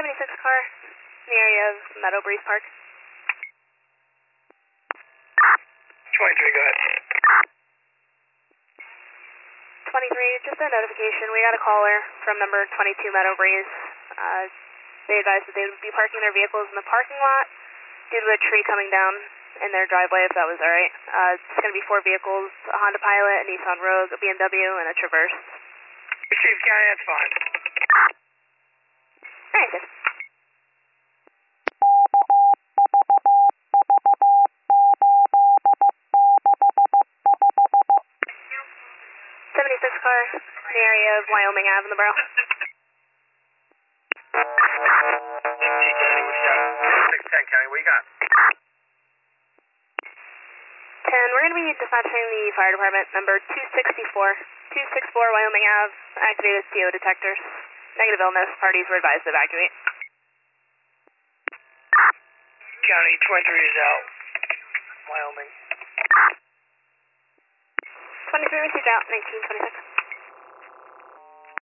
76 car in the area of Meadow Breeze Park. 23, go ahead. 23, just a notification. We got a caller from number 22 Meadow Breeze. They advised that they would be parking their vehicles in the parking lot due to a tree coming down in their driveway, if that was alright. It's going to be 4 vehicles, a Honda Pilot, a Nissan Rogue, a BMW, and a Traverse. Received, County, that's fine. Alright, good. 76 car in the area of Wyoming Ave in the borough. 610, County, what you got? 10, we're going to be dispatching the fire department, number 264. 264 Wyoming Ave, activated CO detectors. Negative illness, parties were advised to evacuate. County, 23 is out. Wyoming. 23 received out, 1926.